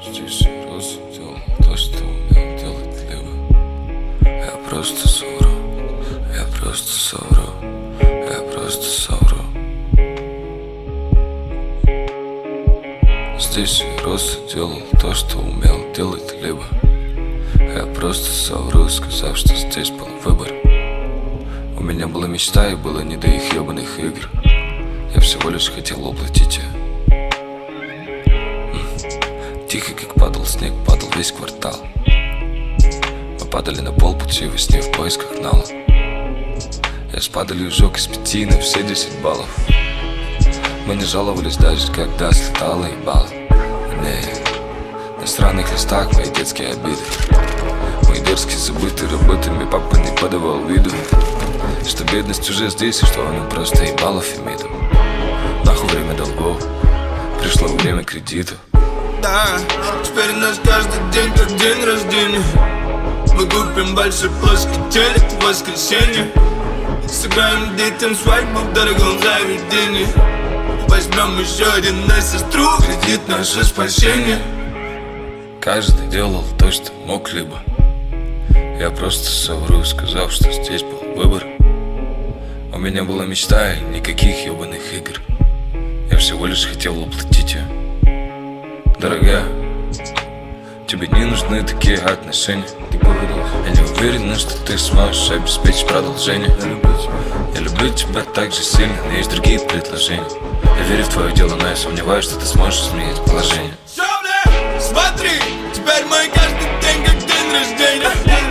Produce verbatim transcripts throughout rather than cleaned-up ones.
Здесь я просто делал то, что умел делать либо. Я просто совру, я просто совру, я просто совру. Здесь я просто делал то, что умел делать либо. Я просто совру, сказав, что здесь был выбор. У меня была мечта и было не до их ебаных игр. Я всего лишь хотел уплатить ее. Тихо, как падал снег, падал весь квартал. Мы падали на полпути во сне в поисках нала. Я с падалью сжег из пяти на все десять баллов. Мы не жаловались даже, когда слетало ебало. Не, на странных листах мои детские обиды. Мои дерзкие забытые работами папа не подавал виду, что бедность уже здесь и что она просто ебала Фемиду. Нахуй время долгов, пришло время кредита. Да, теперь у нас каждый день как день рождения. Мы купим большой плоский телек в воскресенье. Сыграем детям свадьбу в дорогом заведении. Возьмем еще один на сестру, кредит наше спасение. Каждый делал то, что мог либо. Я просто совру, сказав, что здесь был выбор. У меня была мечта и никаких ебаных игр. Я всего лишь хотел уплатить ее. Дорогая, тебе не нужны такие отношения. Ты говоришь, я не уверена, что ты сможешь обеспечить продолжение. Я люблю тебя, я люблю тебя так же сильно, но есть другие предложения. Я верю в твое дело, но я сомневаюсь, что ты сможешь изменить положение. Смотри, теперь мой каждый день как день рождения.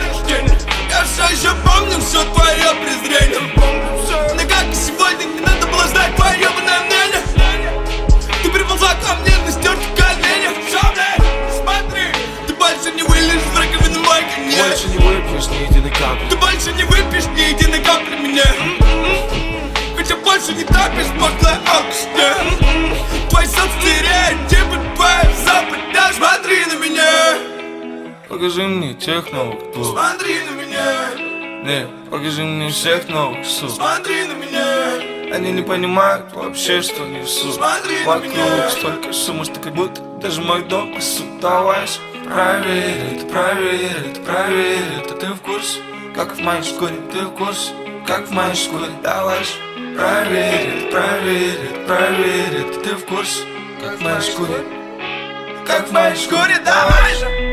Я все еще помню все твое презрение. Но как и сегодня не надо было знать твое ебаное мнение. Ты приползла ко мне на стертых коленях. Смотри, ты больше не вылезешь в раковину мой коньяк. Больше не выпьешь ни единой капли. Ты больше не выпьешь ни единой капли меня. Ведь я больше не топишь пошлая алкашня. Твой соцстереотипы, твоя западня. Смотри на меня. Покажи мне тех новых клуб. Смотри на меня. Не, покажи мне всех новых суп. Смотри на меня. Они не понимают вообще, что несут. Смотри на Вокруг меня. столько шума, что как будто даже мой дом пасут. Давай же, проверь это, проверь это, проверь это. Ты в курсе, как в моей шкуре. Ты в курсе, как в моей шкуре. Давай же, проверь это, проверь это, проверь это. Ты в курсе, как в моей шкуре. Как в моей шкуре, давай же.